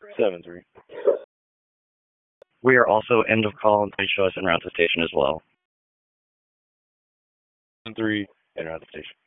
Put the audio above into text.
7-3. We are also end of call and please show us en route to station as well. 7-3, en route to station.